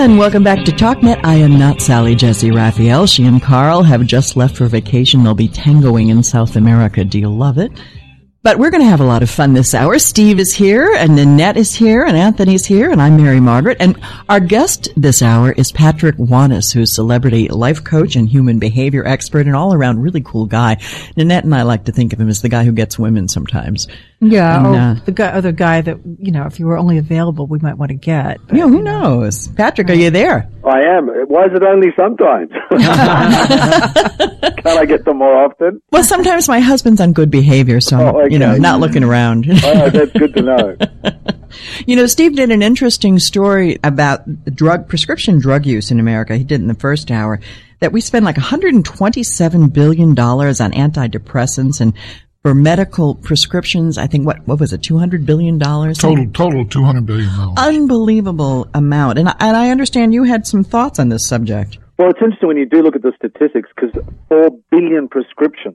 And welcome back to TalkNet. I am not Sally Jesse Raphael. She and Carl have just left for vacation. They'll be tangoing in South America. Do you love it? But we're going to have a lot of fun this hour. Steve is here, and Nanette is here, and Anthony's here, and I'm Mary Margaret. And our guest this hour is Patrick Wanis, who's a celebrity life coach and human behavior expert, and all-around really cool guy. Nanette and I like to think of him as the guy who gets women sometimes. Yeah, and, the other guy that, if you were only available, we might want to get. But, who knows? Patrick, are you there? I am. Why is it only sometimes? Can't I get them more often? Well, sometimes my husband's on good behavior, so I'm, not looking around. Oh, that's good to know. Steve did an interesting story about prescription drug use in America. He did in the first hour that we spend like $127 billion on antidepressants and for medical prescriptions, I think, what was it, $200 billion? Total $200 billion. Unbelievable amount. And I understand you had some thoughts on this subject. Well, it's interesting when you do look at the statistics, because 4 billion prescriptions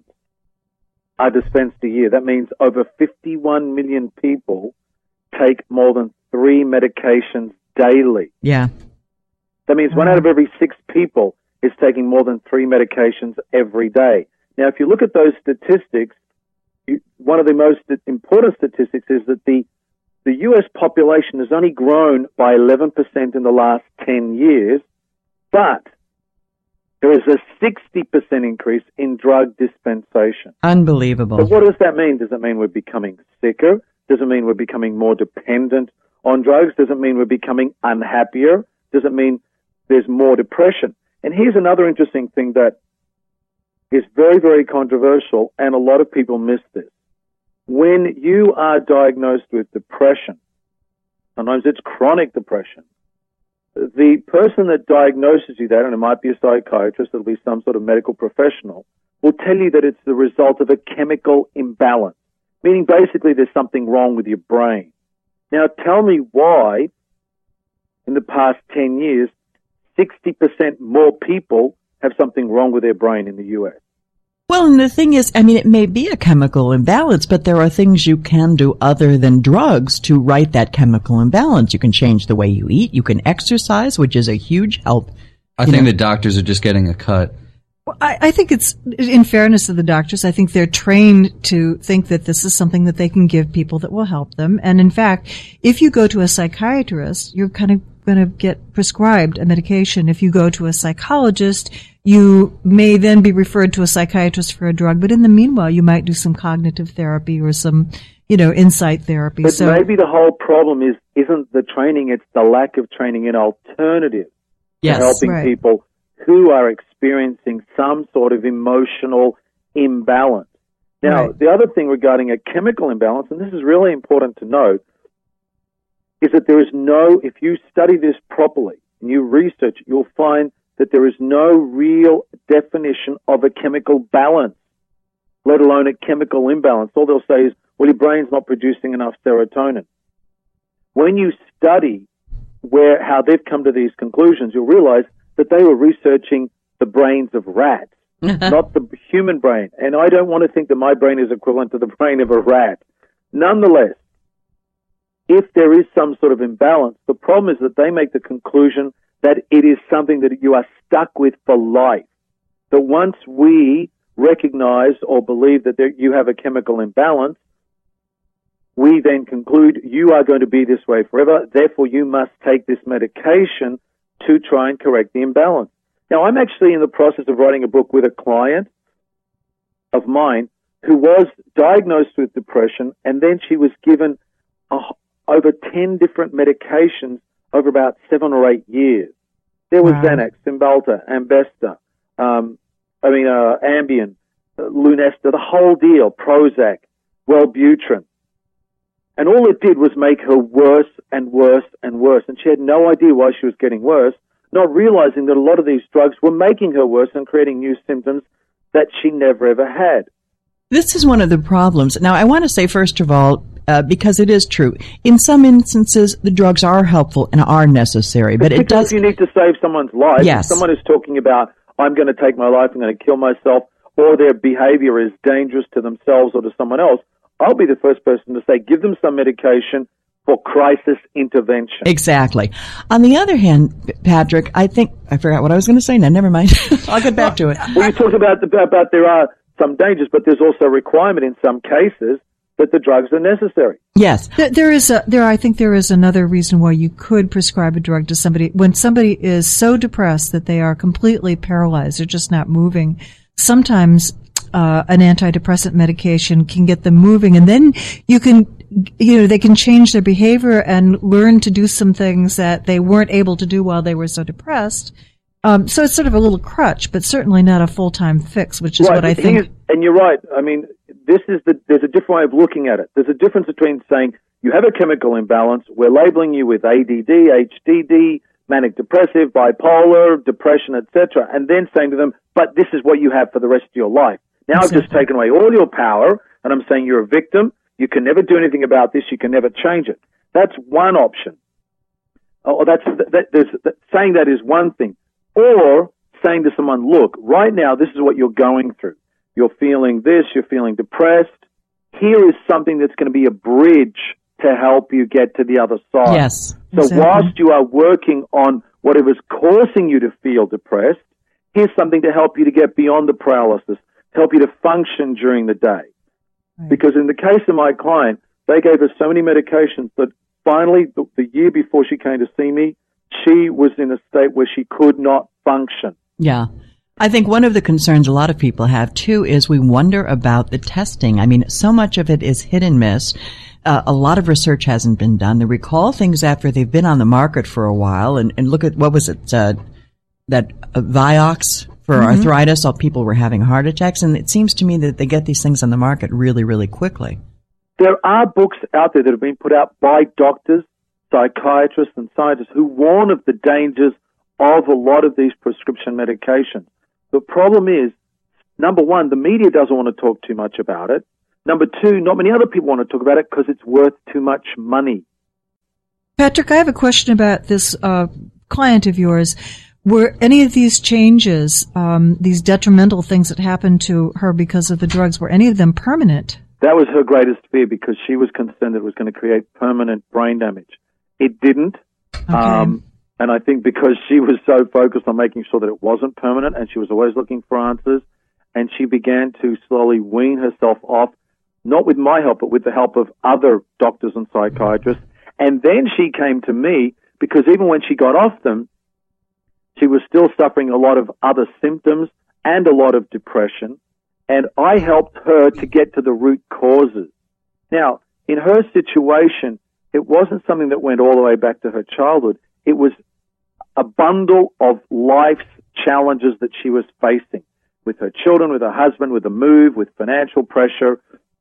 are dispensed a year. That means over 51 million people take more than 3 medications daily. Yeah. That means 1 out of every 6 people is taking more than 3 medications every day. Now, if you look at those statistics, one of the most important statistics is that the U.S. population has only grown by 11% in the last 10 years, but there is a 60% increase in drug dispensation. Unbelievable. So what does that mean? Does it mean we're becoming sicker? Does it mean we're becoming more dependent on drugs? Does it mean we're becoming unhappier? Does it mean there's more depression? And here's another interesting thing that is very, very controversial, and a lot of people miss this. When you are diagnosed with depression, sometimes it's chronic depression, the person that diagnoses you that, and it might be a psychiatrist, it'll be some sort of medical professional, will tell you that it's the result of a chemical imbalance, meaning basically there's something wrong with your brain. Now tell me why, in the past 10 years, 60% more people have something wrong with their brain in the U.S. Well, and the thing is, it may be a chemical imbalance, but there are things you can do other than drugs to right that chemical imbalance. You can change the way you eat. You can exercise, which is a huge help. I think the doctors are just getting a cut. Well, I think it's, in fairness to the doctors, I think they're trained to think that this is something that they can give people that will help them. And in fact, if you go to a psychiatrist, you're kind of going to get prescribed a medication. If you go to a psychologist, you may then be referred to a psychiatrist for a drug, but in the meanwhile, you might do some cognitive therapy or some, insight therapy. But maybe the whole problem isn't the training, it's the lack of training in alternatives to helping people who are experiencing some sort of emotional imbalance. Now, the other thing regarding a chemical imbalance, and this is really important to note, is that there is if you study this properly and you research, you'll find that there is no real definition of a chemical balance, let alone a chemical imbalance. All they'll say is, well, your brain's not producing enough serotonin. When you study how they've come to these conclusions, you'll realize that they were researching the brains of rats, not the human brain. And I don't want to think that my brain is equivalent to the brain of a rat. Nonetheless, if there is some sort of imbalance, the problem is that they make the conclusion that it is something that you are stuck with for life. That once we recognize or believe that you have a chemical imbalance, we then conclude you are going to be this way forever, therefore you must take this medication to try and correct the imbalance. Now, I'm actually in the process of writing a book with a client of mine who was diagnosed with depression, and then she was given over 10 different medications over about 7 or 8 years. There was Xanax, Cymbalta, Ambesta, Ambien, Lunesta, the whole deal, Prozac, Wellbutrin. And all it did was make her worse and worse and worse. And she had no idea why she was getting worse, not realizing that a lot of these drugs were making her worse and creating new symptoms that she never ever had. This is one of the problems. Now, I want to say, first of all, because it is true, in some instances, the drugs are helpful and are necessary. But it does. You need to save someone's life. Yes. If someone is talking about, I'm going to take my life, I'm going to kill myself, or their behavior is dangerous to themselves or to someone else, I'll be the first person to say, give them some medication, for crisis intervention. Exactly. On the other hand, Patrick, I forgot what I was going to say now. Never mind. I'll get back to it. Well, you talked about there are some dangers, but there's also a requirement in some cases that the drugs are necessary. Yes. I think there is another reason why you could prescribe a drug to somebody. When somebody is so depressed that they are completely paralyzed, they're just not moving, sometimes an antidepressant medication can get them moving, and then they can change their behavior and learn to do some things that they weren't able to do while they were so depressed. So it's sort of a little crutch, but certainly not a full-time fix, which is what I think. And you're right. I mean, there's a different way of looking at it. There's a difference between saying you have a chemical imbalance, we're labeling you with ADD, HDD, manic depressive, bipolar, depression, etc., and then saying to them, but this is what you have for the rest of your life. Now I've just taken away all your power, and I'm saying you're a victim. You can never do anything about this. You can never change it. That's one option. Saying that is one thing. Or saying to someone, look, right now this is what you're going through. You're feeling this. You're feeling depressed. Here is something that's going to be a bridge to help you get to the other side. Yes. So exactly. Whilst you are working on whatever's causing you to feel depressed, here's something to help you to get beyond the paralysis, to help you to function during the day. Right. Because in the case of my client, they gave her so many medications that finally, the year before she came to see me, she was in a state where she could not function. Yeah. I think one of the concerns a lot of people have, too, is we wonder about the testing. I mean, so much of it is hit and miss. A lot of research hasn't been done. They recall things after they've been on the market for a while. And look at, what was it, that Vioxx for arthritis. All people were having heart attacks. And it seems to me that they get these things on the market really, really quickly. There are books out there that have been put out by doctors, psychiatrists, and scientists who warn of the dangers of a lot of these prescription medications. The problem is, number one, the media doesn't want to talk too much about it. Number two, not many other people want to talk about it because it's worth too much money. Patrick, I have a question about this client of yours. Were any of these changes, these detrimental things that happened to her because of the drugs, were any of them permanent? That was her greatest fear because she was concerned that it was going to create permanent brain damage. It didn't. Okay. And I think because she was so focused on making sure that it wasn't permanent and she was always looking for answers, and she began to slowly wean herself off, not with my help, but with the help of other doctors and psychiatrists. And then she came to me because even when she got off them, she was still suffering a lot of other symptoms and a lot of depression. And I helped her to get to the root causes. Now, in her situation, it wasn't something that went all the way back to her childhood. It was a bundle of life's challenges that she was facing with her children, with her husband, with a move, with financial pressure,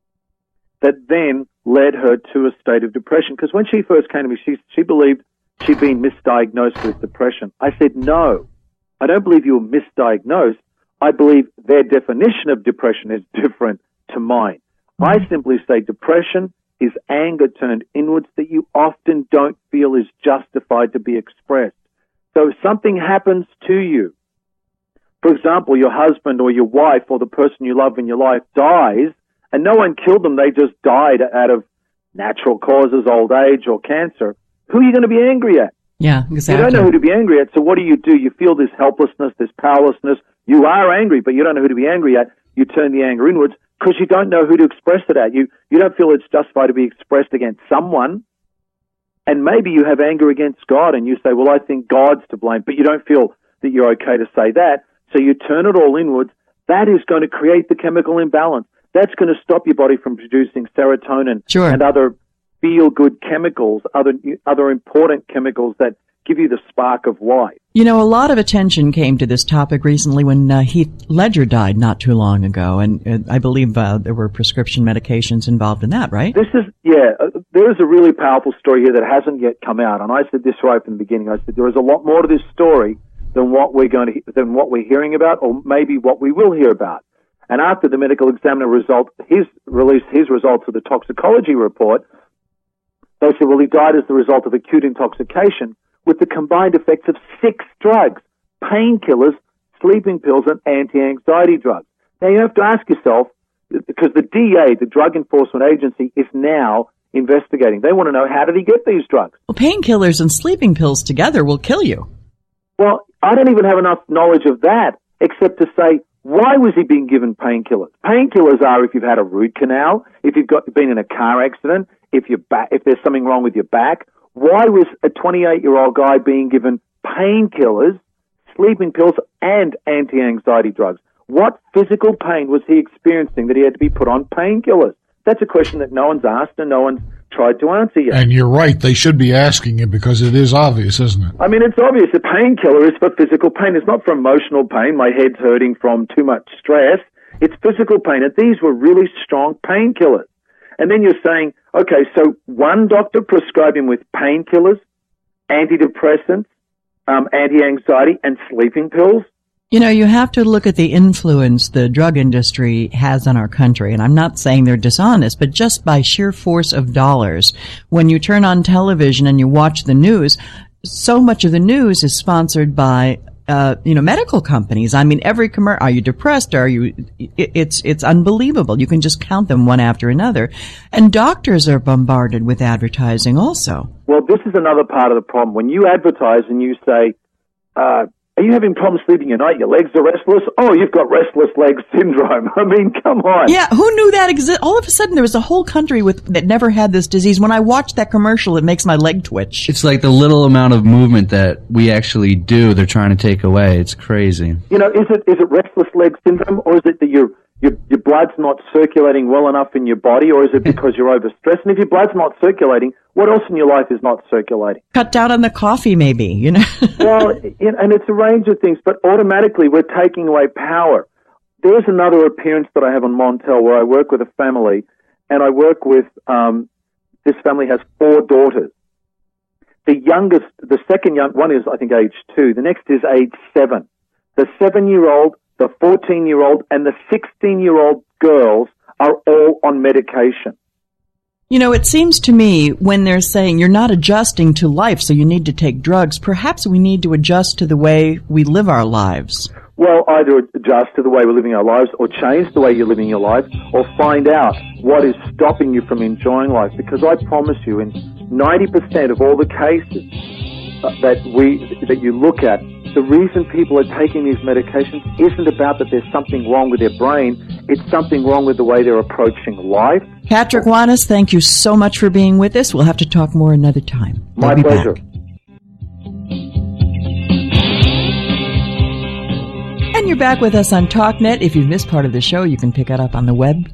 that then led her to a state of depression. Because when she first came to me, she believed she'd been misdiagnosed with depression. I said, no, I don't believe you were misdiagnosed. I believe their definition of depression is different to mine. I simply say depression is anger turned inwards that you often don't feel is justified to be expressed. So if something happens to you, for example, your husband or your wife or the person you love in your life dies, and no one killed them, they just died out of natural causes, old age or cancer, who are you going to be angry at? Yeah, exactly. You don't know who to be angry at, so what do? You feel this helplessness, this powerlessness. You are angry, but you don't know who to be angry at. You turn the anger inwards because you don't know who to express it at. You don't feel it's justified to be expressed against someone. And maybe you have anger against God and you say, well, I think God's to blame, but you don't feel that you're okay to say that. So you turn it all inwards. That is going to create the chemical imbalance. That's going to stop your body from producing serotonin and other feel-good chemicals, other important chemicals that give you the spark of life. You know, a lot of attention came to this topic recently when Heath Ledger died not too long ago, and I believe there were prescription medications involved in that, right? There is a really powerful story here that hasn't yet come out, and I said this right from the beginning. I said there is a lot more to this story than what we're we're hearing about, or maybe what we will hear about. And after the medical examiner released his results of the toxicology report, they said, well, he died as the result of acute intoxication with the combined effects of 6 drugs, painkillers, sleeping pills, and anti-anxiety drugs. Now, you have to ask yourself, because the DA, the Drug Enforcement Agency, is now investigating. They want to know, how did he get these drugs? Well, painkillers and sleeping pills together will kill you. Well, I don't even have enough knowledge of that, except to say, why was he being given painkillers? Painkillers are if you've had a root canal, if you've been in a car accident, if there's something wrong with your back. Why was a 28-year-old guy being given painkillers, sleeping pills, and anti-anxiety drugs? What physical pain was he experiencing that he had to be put on painkillers? That's a question that no one's asked and no one's tried to answer yet. And you're right, they should be asking it because it is obvious, isn't it? I mean, it's obvious. A painkiller is for physical pain. It's not for emotional pain. My head's hurting from too much stress. It's physical pain. And these were really strong painkillers. And then you're saying, okay, so one doctor prescribed him with painkillers, antidepressants, anti-anxiety, and sleeping pills. You know, you have to look at the influence the drug industry has on our country. And I'm not saying they're dishonest, but just by sheer force of dollars, when you turn on television and you watch the news, so much of the news is sponsored by, medical companies. I mean, every commercial, are you depressed? It's unbelievable. You can just count them one after another. And doctors are bombarded with advertising also. Well, this is another part of the problem. When you advertise and you say, are you having problems sleeping at night? Your legs are restless? Oh, you've got restless leg syndrome. I mean, come on. Yeah, who knew that existed? All of a sudden, there was a whole country that never had this disease. When I watch that commercial, it makes my leg twitch. It's like the little amount of movement that we actually do, they're trying to take away. It's crazy. You know, is it restless leg syndrome, or is it that your blood's not circulating well enough in your body, or is it because you're overstressed? And if your blood's not circulating, what else in your life is not circulating? Cut down on the coffee, maybe, you know. Well, and it's a range of things, but automatically we're taking away power. There's another appearance that I have on Montel where I work with a family, and I work with, this family has 4 daughters. The second one is, I think, age 2. The next is age 7. The 7-year-old, the 14-year-old, and the 16-year-old girls are all on medication. You know, it seems to me when they're saying you're not adjusting to life, so you need to take drugs, perhaps we need to adjust to the way we live our lives. Well, either adjust to the way we're living our lives or change the way you're living your life or find out what is stopping you from enjoying life. Because I promise you, in 90% of all the cases that you look at, the reason people are taking these medications isn't about that there's something wrong with their brain. It's something wrong with the way they're approaching life. Patrick Wanis, thank you so much for being with us. We'll have to talk more another time. My pleasure. Back. And you're back with us on TalkNet. If you've missed part of the show, you can pick it up on the web,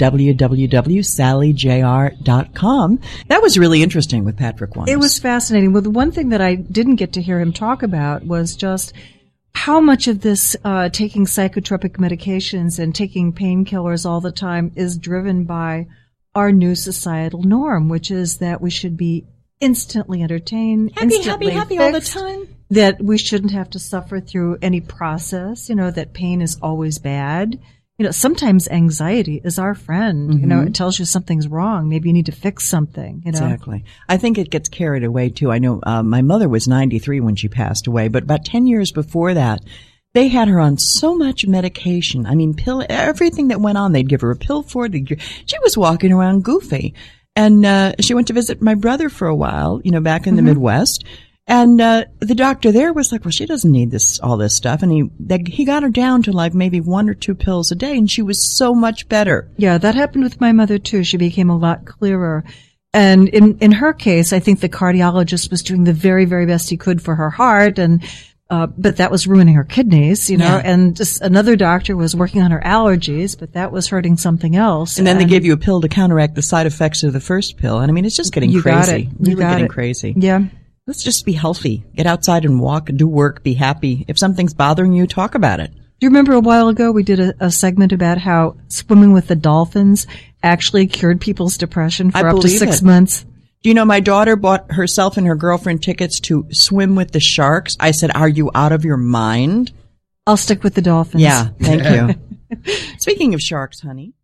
www.sallyjr.com. That was really interesting with Patrick Wanis. It was fascinating. Well, the one thing that I didn't get to hear him talk about was just how much of this taking psychotropic medications and taking painkillers all the time is driven by our new societal norm, which is that we should be instantly entertained, instantly happy all the time. That we shouldn't have to suffer through any process, that pain is always bad. Sometimes anxiety is our friend. Mm-hmm. It tells you something's wrong. Maybe you need to fix something, Exactly. I think it gets carried away, too. I know my mother was 93 when she passed away, but about 10 years before that, they had her on so much medication. I mean, everything that went on, they'd give her a pill for it. She was walking around goofy. And she went to visit my brother for a while, back in the Midwest. And the doctor there was like, well, she doesn't need all this stuff. And he got her down to like maybe 1 or 2 pills a day, and she was so much better. Yeah, that happened with my mother too. She became a lot clearer. And in her case, I think the cardiologist was doing the very, very best he could for her heart, and but that was ruining her kidneys, Yeah. And just another doctor was working on her allergies, but that was hurting something else. And then they gave you a pill to counteract the side effects of the first pill. And I mean, it's just getting crazy. Really getting crazy. Yeah. Let's just be healthy. Get outside and walk and do work. Be happy. If something's bothering you, talk about it. Do you remember a while ago we did a segment about how swimming with the dolphins actually cured people's depression for up to 6 months? Do you know my daughter bought herself and her girlfriend tickets to swim with the sharks? I said, are you out of your mind? I'll stick with the dolphins. Yeah, thank you. Speaking of sharks, honey.